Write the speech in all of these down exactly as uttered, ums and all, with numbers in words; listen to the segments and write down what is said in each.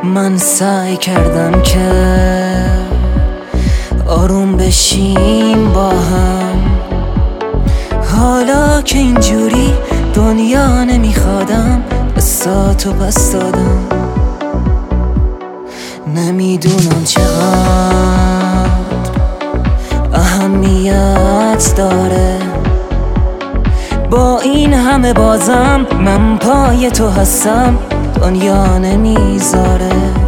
من سعی کردم که آروم بشیم با هم، حالا که اینجوری دنیا نمیخوادم دستاتو پس دادم. نمیدونم چقدر اهمیت داره با این همه بازم من پای تو هستم، دنیا نمیذاره.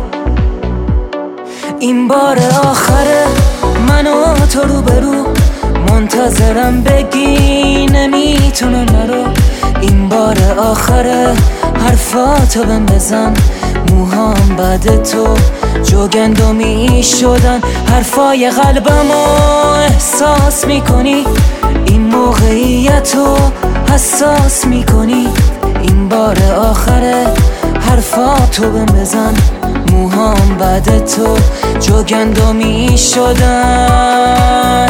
این بار آخره من و تو رو برو، منتظرم بگی نمیتونم نرو. این بار آخره حرفاتو بهم بزن، موهام بعد تو جوگندمی شدن. حرفای قلبمو احساس میکنی، این موقعیتو حساس میکنی. این بار آخره حرفاتو بهم بزن، موهام بعد تو جوگندمی شدن.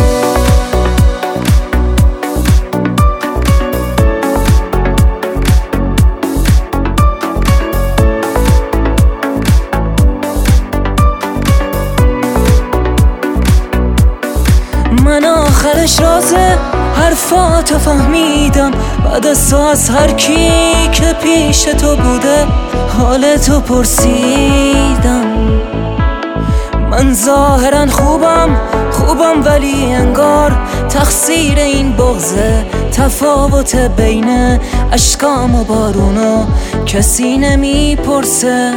من آخرش رازه حرفاتو فهمیدم، بعد از تو از هر کی که پیش تو بوده حالتو پرسیدم. من ظاهرا خوبم خوبم ولی انگار تقصیر این بغضه، تفاوت بین اشکام و بارونو کسی نمیپرسه.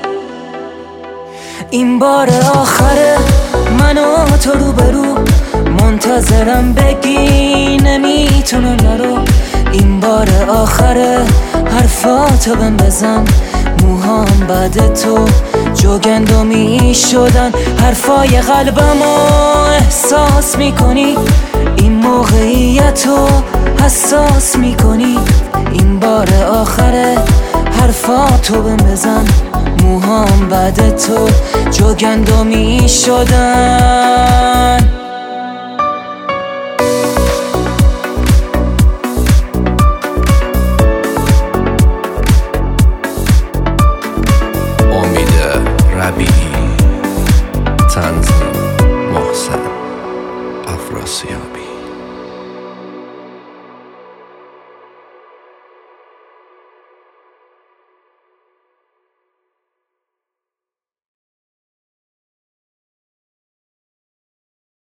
این بار آخره من و تو رو برو، منتظرم بگی نمیتونم نرو. این بار آخره حرفاتو بهم بزن، موهام بعد تو جوگندمی شدن. حرفای قلبمو احساس میکنی، این موقعیتو حساس میکنی. این بار آخره حرفاتو بهم بزن، موهام بعد تو جوگندمی شدن.